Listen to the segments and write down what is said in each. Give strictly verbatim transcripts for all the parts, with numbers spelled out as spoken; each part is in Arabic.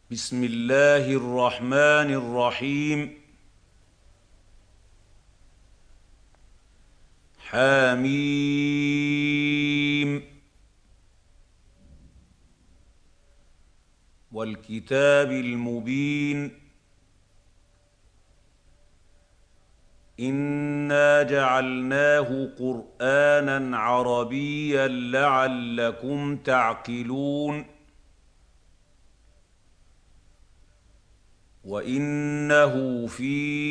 بسم الله الرحمن الرحيم. حميم. والكتاب المبين. إنا جعلناه قرآنا عربيا لعلكم تعقلون. وإنه في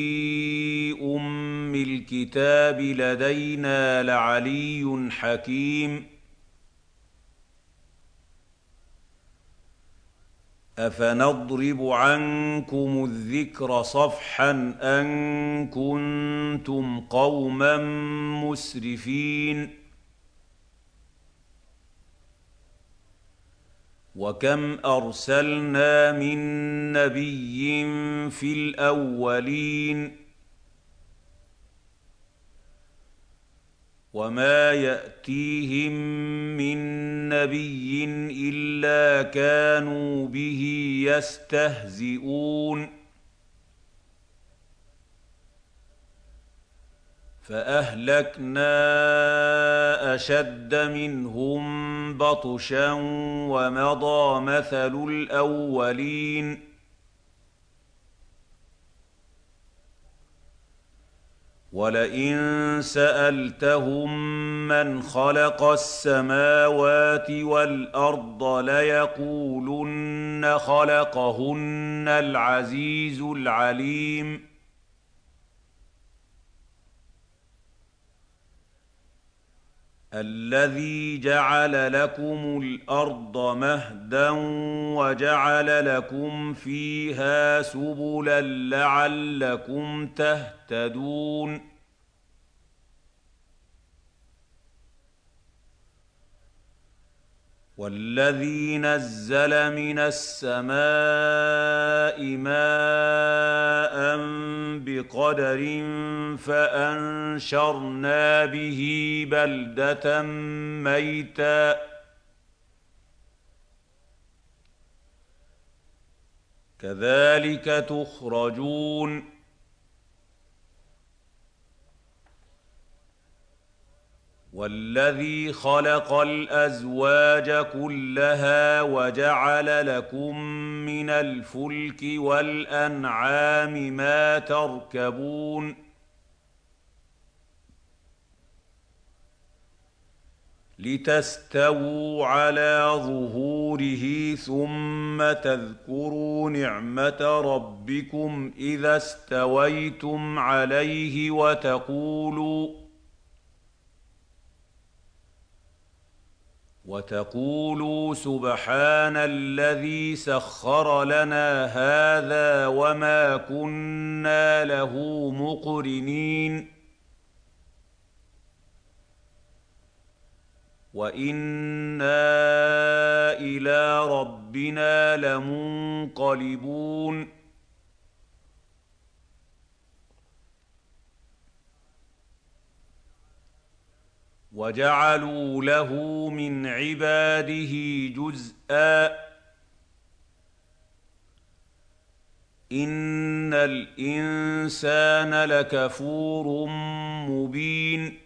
أم الكتاب لدينا لعلي حكيم. أفنضرب عنكم الذكر صفحا أن كنتم قوما مسرفين. وكم أرسلنا من نبي في الأولين وما يأتيهم من نبي إلا كانوا به يستهزئون. فأهلكنا أشد منهم بطشا ومضى مثل الأولين. ولئن سألتهم من خلق السماوات والأرض ليقولن خلقهن العزيز العليم. الذي جعل لكم الأرض مهدا وجعل لكم فيها سبلا لعلكم تهتدون. والذي نزل من السماء ماء بقدر فأنشرنا به بلدة ميتا كذلك تخرجون. والذي خلق الأزواج كلها وجعل لكم من الفلك والأنعام ما تركبون. لتستووا على ظهوره ثم تذكروا نعمة ربكم إذا استويتم عليه وتقولوا وتقولوا سبحان الذي سخر لنا هذا وما كنا له مقرنين وإنا إلى ربنا لمنقلبون. وجعلوا له من عباده جزءا إن الإنسان لكفور مبين.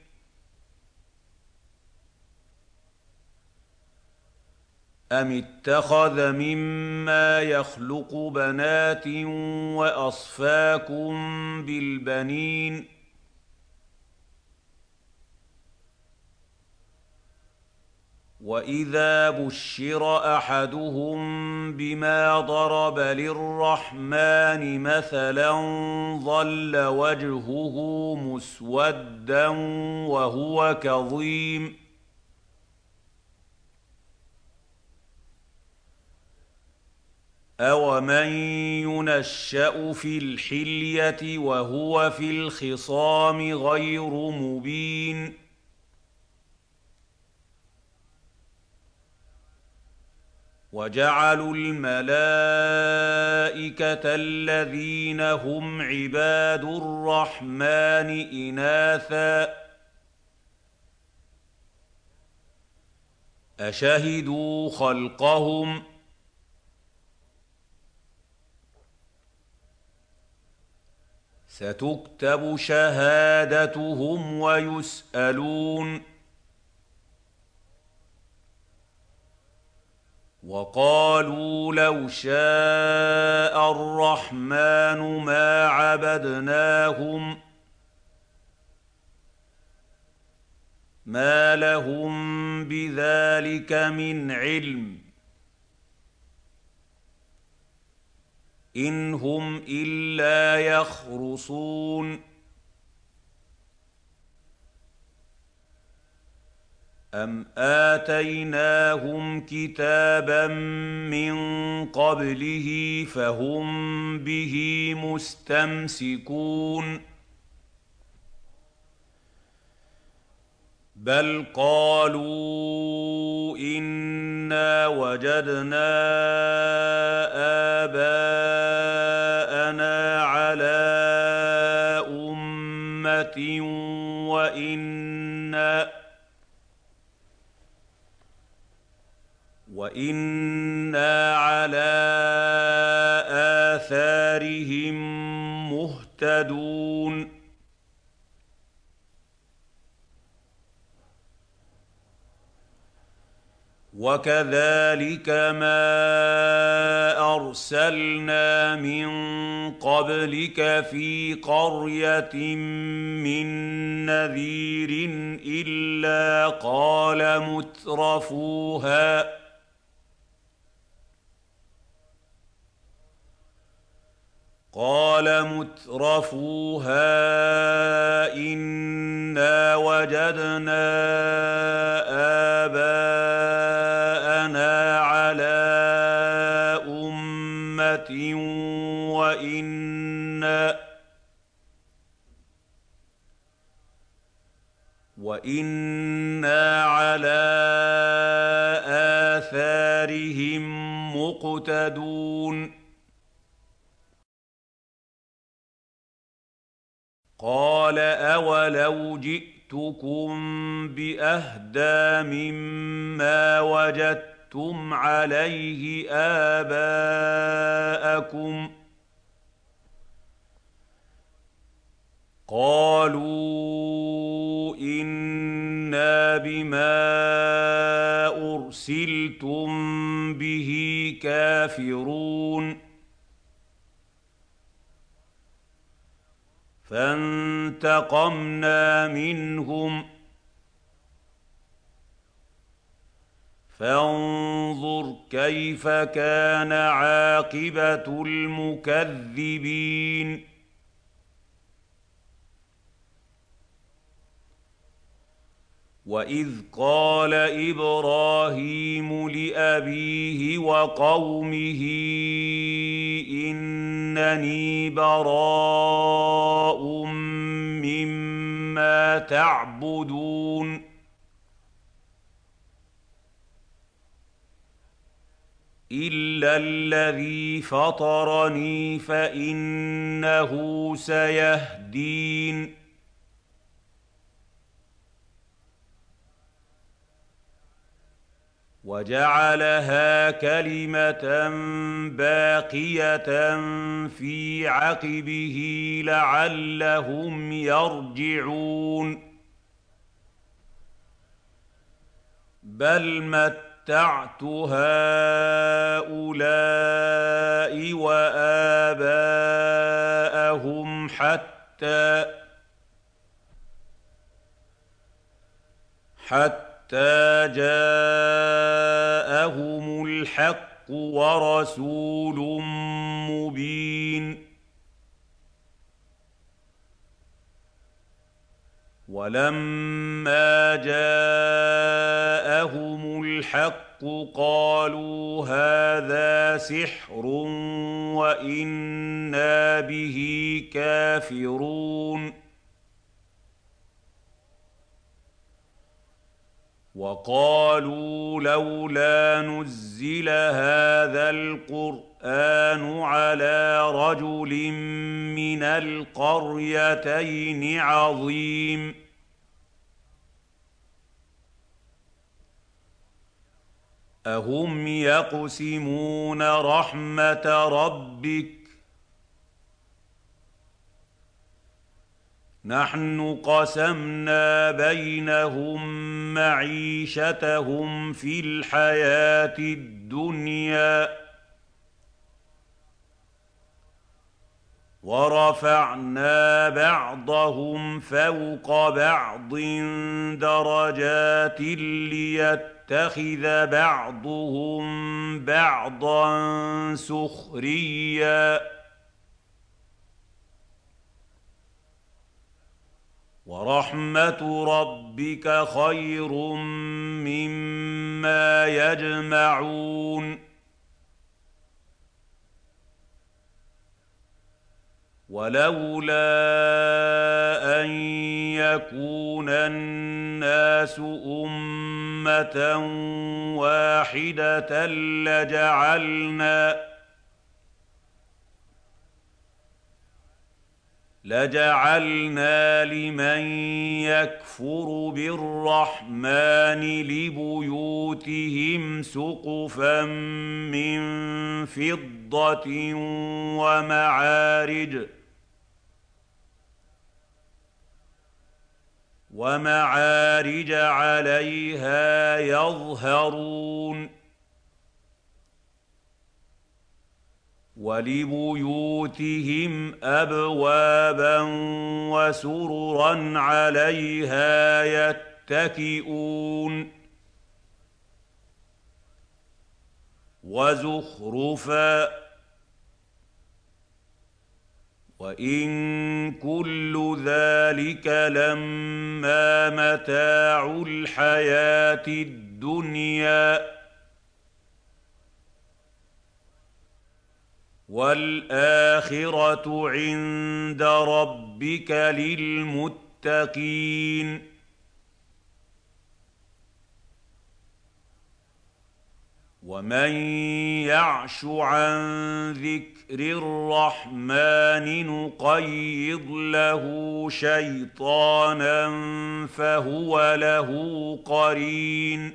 أم اتخذ مما يخلق بنات وأصفاكم بالبنين وإذا بشر أحدهم بما ضرب للرحمن مثلا ظل وجهه مسودا وهو كظيم. أومن ينشأ في الحلية وهو في الخصام غير مبين. وجعلوا الملائكة الذين هم عباد الرحمن إناثا أشهدوا خلقهم ستكتب شهادتهم ويسألون. وقالوا لو شاء الرحمن ما عبدناهم ما لهم بذلك من علم إن هم إلا يخرصون. أم آتيناهم كتابا من قبله فهم به مستمسكون بل قالوا إنا وجدنا آباءنا على أمة وإنا وإنا على آثارهم مهتدون. وكذلك ما أرسلنا من قبلك في قرية من نذير إلا قال مترفوها قال مترفوها إنا وجدنا آباءنا على أمة وإنا وإنا على آثارهم مقتدون. قال أولو جئتكم بأهدى مما وجدتم عليه آباءكم قالوا إنا بما أرسلتم به كافرون. فانتقمنا منهم فانظر كيف كان عاقبة المكذبين. وإذ قال إبراهيم لأبيه وقومه إنني براء مما تعبدون إلا الذي فطرني فإنه سيهدين. وجعلها كلمة باقية في عقبه لعلهم يرجعون. بل متعت هؤلاء وآباءهم حتى حتى حتى جاءهم الحق ورسول مبين. ولما جاءهم الحق قالوا هذا سحر وإنا به كافرون. وقالوا لولا نزل هذا القرآن على رجل من القريتين عظيم. أهم يقسمون رحمة ربك نحن قسمنا بينهم معيشتهم في الحياة الدنيا ورفعنا بعضهم فوق بعض درجات ليتخذ بعضهم بعضا سخريا ورحمة ربك خير مما يجمعون ولولا أن يكون الناس أمة واحدة لجعلنا لجعلنا لمن يكفر بالرحمن لبيوتهم سقفا من فضة ومعارج ومعارج عليها يظهرون ولبيوتهم أبوابا وسررا عليها يتكئون وزخرفا وإن كل ذلك لما متاع الحياة الدنيا والآخرة عند ربك للمتقين ومن يعش عن ذكر الرحمن نقيض له شيطانا فهو له قرين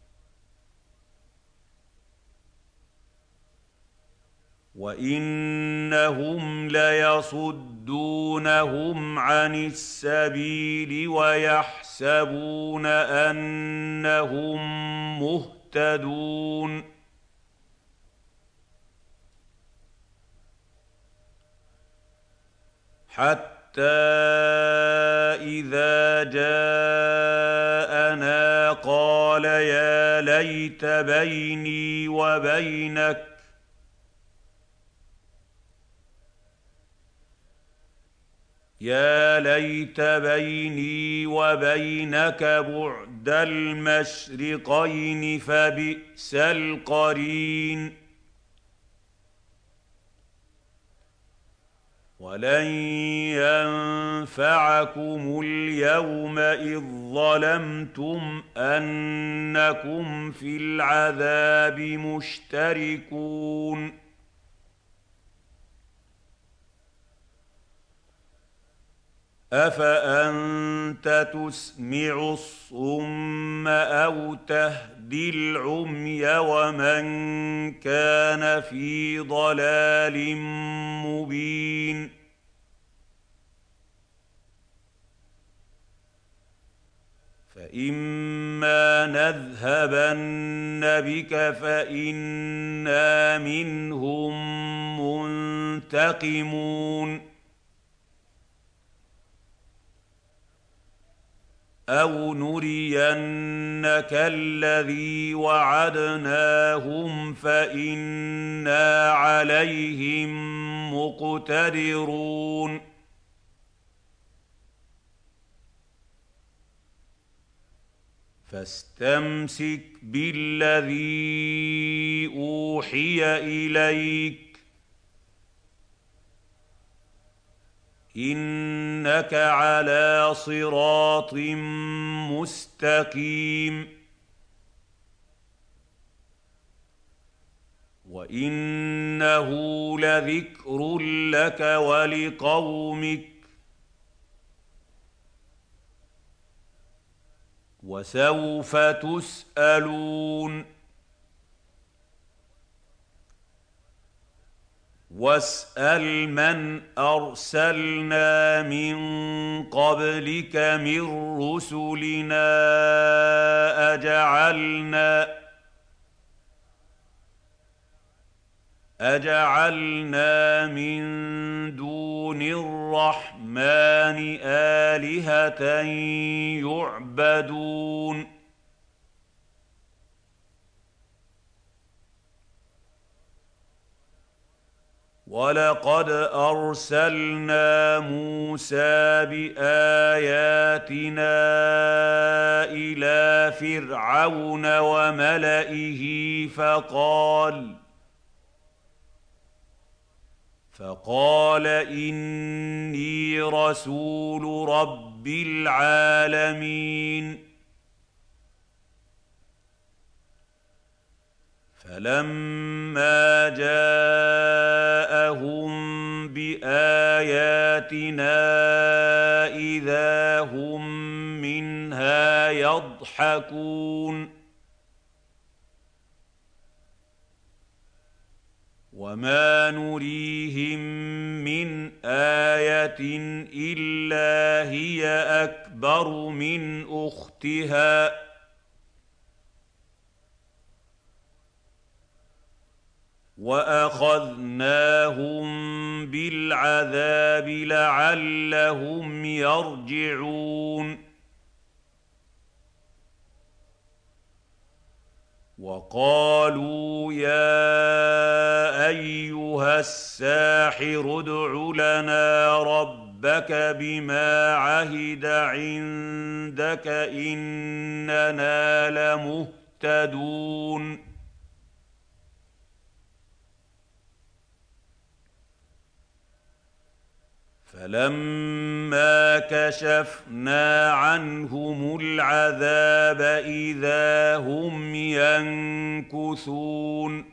وإنهم ليصدونهم عن السبيل ويحسبون أنهم مهتدون حتى إذا جاءنا قال يا ليت بيني وبينك يا ليت بيني وبينك بعد المشرقين فبئس القرين ولن ينفعكم اليوم إذ ظلمتم أنكم في العذاب مشتركون أفأنت تسمع الصم أو تهدي العمي ومن كان في ضلال مبين فإما نذهبن بك فإنا منهم منتقمون أو نرينك الذي وعدناهم فإنا عليهم مقتدرون فاستمسك بالذي أوحي إليك إنك على صراط مستقيم وإنه لذكر لك ولقومك وسوف تسألون واسال من ارسلنا من قبلك من رسلنا اجعلنا اجعلنا من دون الرحمن آلهة يعبدون ولقد أرسلنا موسى بآياتنا إلى فرعون وملئه فقال فقال إني رسول رب العالمين فلما جاءهم بآياتنا إذا هم منها يضحكون وما نريهم من آية إلا هي أكبر من أختها وأخذناهم بالعذاب لعلهم يرجعون وقالوا يا أيها الساحر ادع لنا ربك بما عهد عندك إننا لمهتدون فلما كشفنا عنهم العذاب إذا هم ينكثون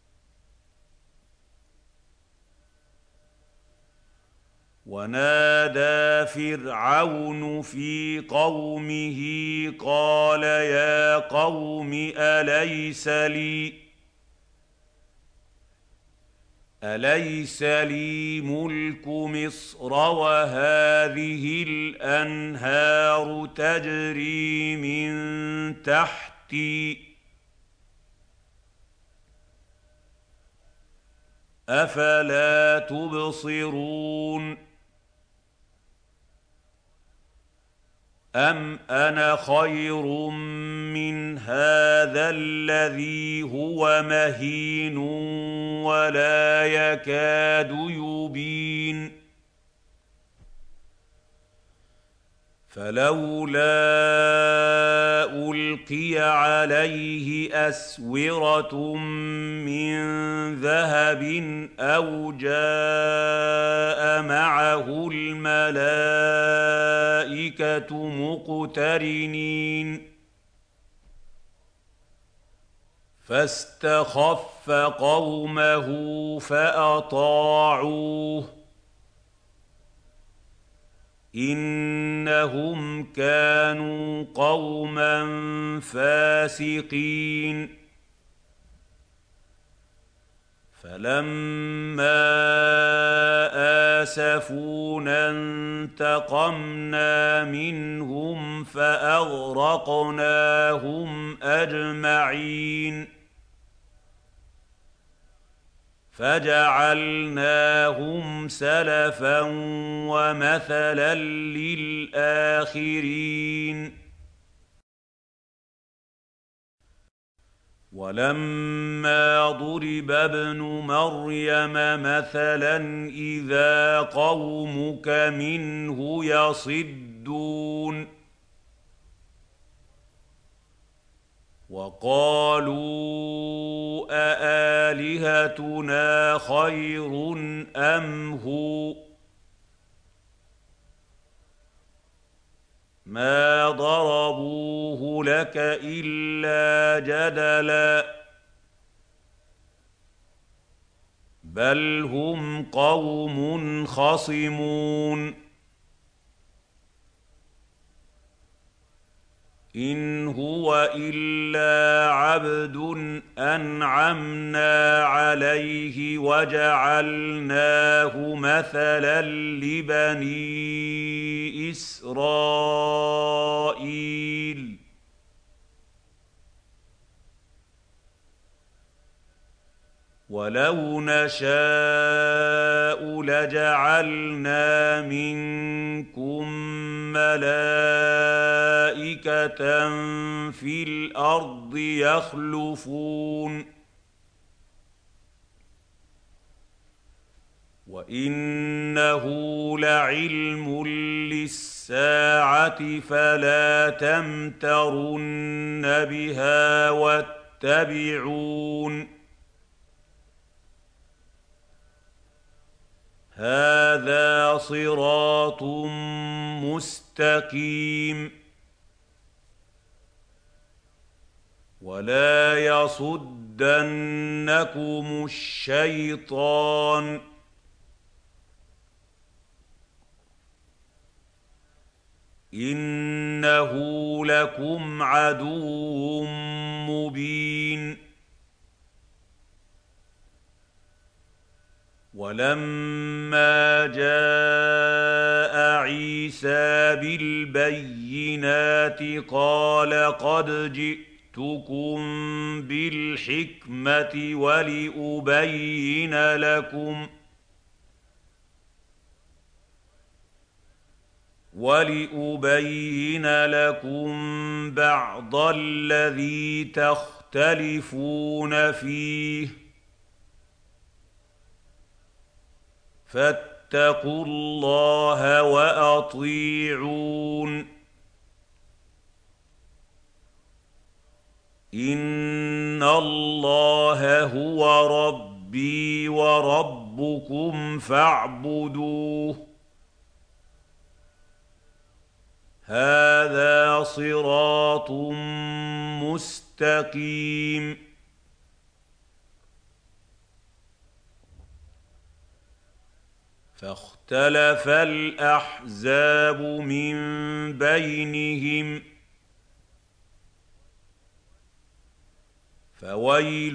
ونادى فرعون في قومه قال يا قوم أليس لي أليس لي ملك مصر وهذه الأنهار تجري من تحتي أفلا تبصرون أم أنا خير من هذا الذي هو مهين ولا يكاد يبين فلولا ألقي عليه أسورة من ذهب أو جاء معه الملائكة مقترنين فاستخف قومه فأطاعوه إنهم كانوا قوما فاسقين فلما آسفونا انتقمنا منهم فأغرقناهم أجمعين فجعلناهم سلفا ومثلا للآخرين ولما ضرب ابن مريم مثلا إذا قومك منه يصدون وقالوا أآلهتنا خير أم هو ما ضربوه لك إلا جدلا بل هم قوم خصمون إن هو إلا عبد أنعمنا عليه وجعلناه مثلا لبني إسرائيل ولو نشاء لجعلنا منكم ملائكة في الأرض يخلفون وإنه لعلم للساعة فلا تمترن بها واتبعون هذا صراط مستقيم ولا يصدنكم الشيطان إنه لكم عدو مبين ولما جاء عيسى بالبينات قال قد جئتكم بالحكمة ولأبين لكم ولأبين لكم بعض الذي تختلفون فيه فاتقوا الله وأطيعون إن الله هو ربي وربكم فاعبدوه هذا صراط مستقيم فاختلف الأحزاب من بينهم فويل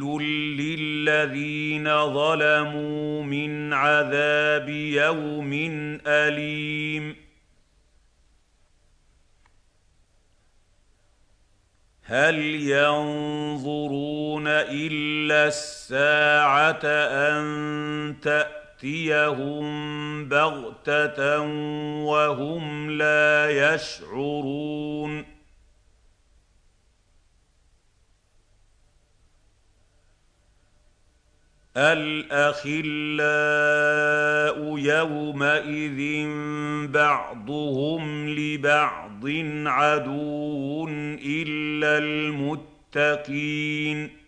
للذين ظلموا من عذاب يوم أليم هل ينظرون إلا الساعة أن تأتيهم بغتة وهم لا يشعرون الأخلاء يومئذ بعضهم لبعض عدو إلا المتقين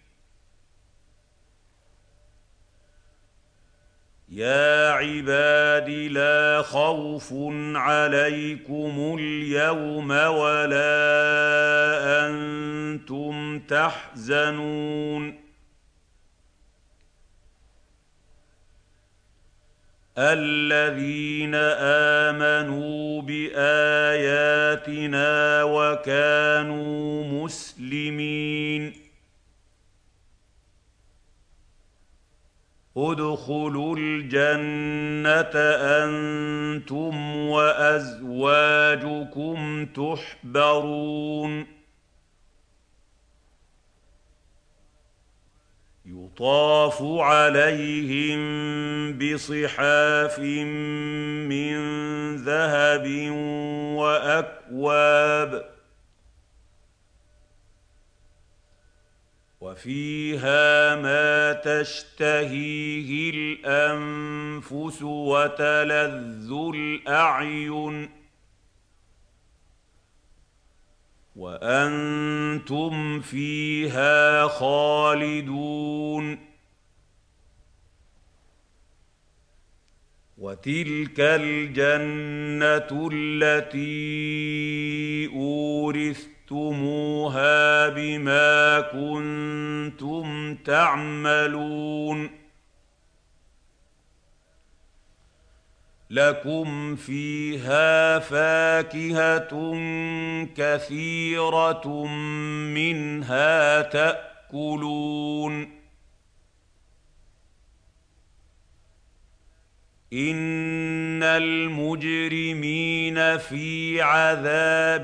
يا عباد لا خوف عليكم اليوم ولا أنتم تحزنون الذين آمنوا بآياتنا وكانوا مسلمين ادخلوا الجنة أنتم وأزواجكم تحبرون يطاف عليهم بصحاف من ذهب وأكواب وفيها ما تشتهيه الأنفس وتلذ الأعين وأنتم فيها خالدون وتلك الجنة التي أورثتموها بما كنتم تعملون. تعملون. لكم فيها فاكهة كثيرة منها تأكلون إن المجرمين في عذاب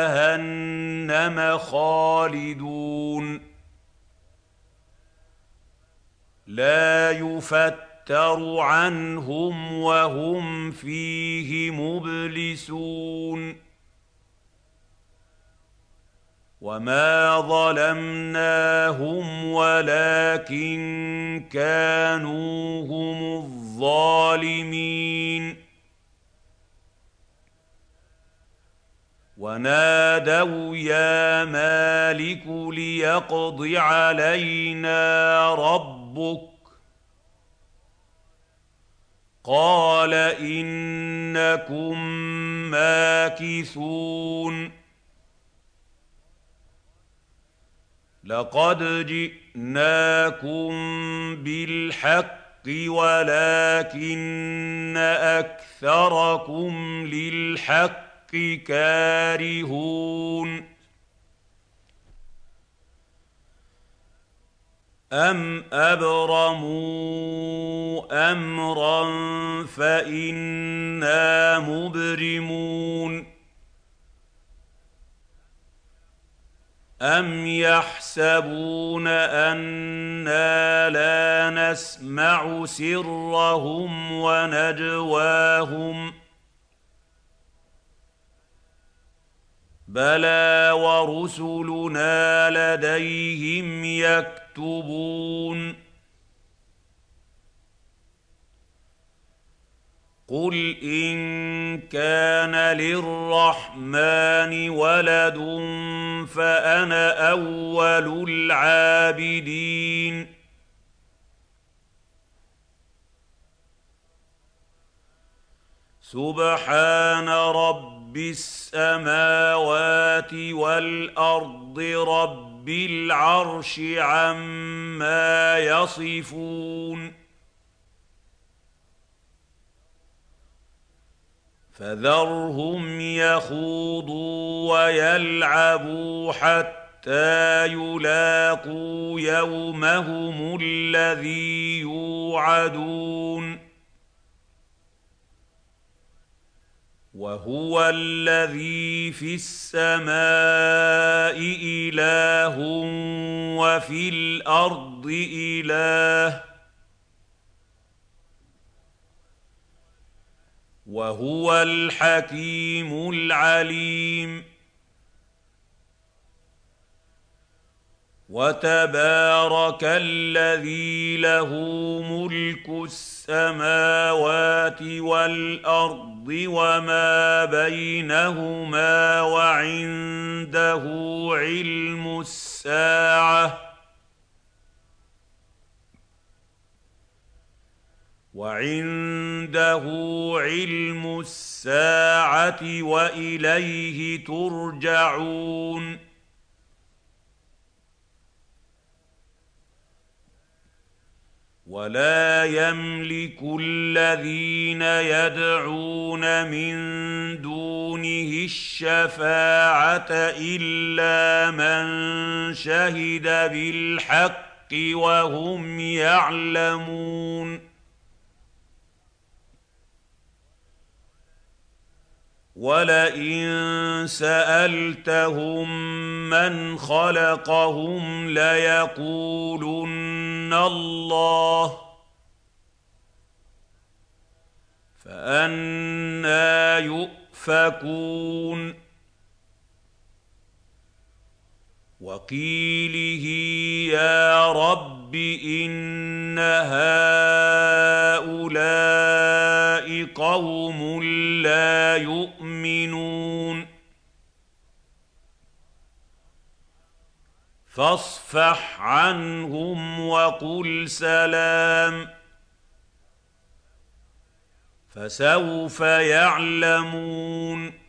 جهنم خالدون لا يفتر عنهم وهم فيه مبلسون وما ظلمناهم ولكن كانوا هم الظالمين ونادوا يا مالك ليقض علينا ربك قال إنكم ماكثون لقد جئناكم بالحق ولكن أكثركم للحق كارهون أم أبرموا أمرا فإنا مبرمون أم يحسبون أنا لا نسمع سرهم ونجواهم بلى ورسلنا لديهم يكتبون قل إن كان للرحمن ولد فأنا أول العابدين سبحان رب السماوات والأرض رب العرش عما يصفون فذرهم يخوضوا ويلعبوا حتى يلاقوا يومهم الذي يوعدون وهو الذي في السماء إله وفي الأرض إله وهو الحكيم العليم وتبارك الذي له ملك السماوات والأرض وما بينهما وعنده علم الساعة وعنده علم الساعة وإليه ترجعون ولا يملك الذين يدعون من دونه الشفاعة إلا من شهد بالحق وهم يعلمون ولئن سألتهم من خلقهم ليقولن الله فأنى يؤفكون وقيله يا رب إن هؤلاء قوم لا يؤمنون فاصفح عنهم وقل سلام فسوف يعلمون